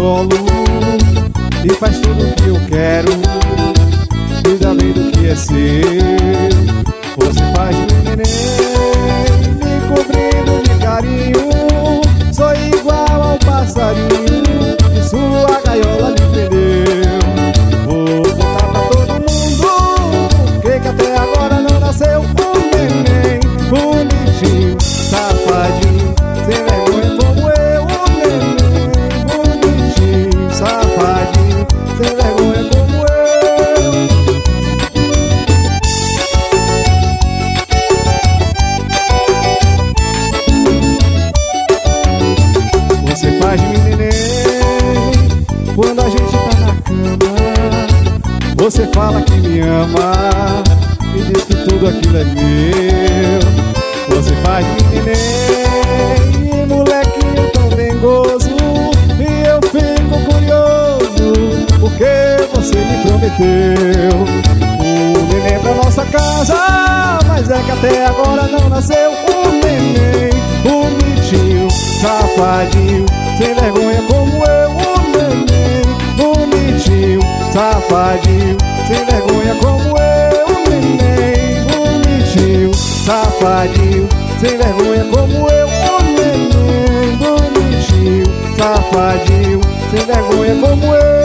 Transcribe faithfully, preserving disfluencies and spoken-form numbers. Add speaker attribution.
Speaker 1: colo e faz tudo o que eu quero. Cuida bem do que é seu. Você faz meu neném, me cobrindo de carinho. Sou igual ao passarinho que sua gaiola me prendeu. Vou contar pra todo mundo que, que até agora não nasceu um neném bonitinho, safadinho, sem vergonha como eu. Um neném bonitinho, safadinho, sem vergonha como eu. Você faz-me neném quando a gente tá na cama. Você fala que me ama e diz que tudo aquilo é meu. Você faz-me neném, molequinho tão dengoso, e eu fico curioso porque você me prometeu um neném pra nossa casa. Mas é que até agora não nasceu um neném bonitinho, safadinho, sem vergonha como eu. Um neném bonitinho, safadinho, sem vergonha como eu. Um neném bonitinho, safadinho, sem vergonha como eu. Um neném bonitinho, safadinho, sem vergonha como eu.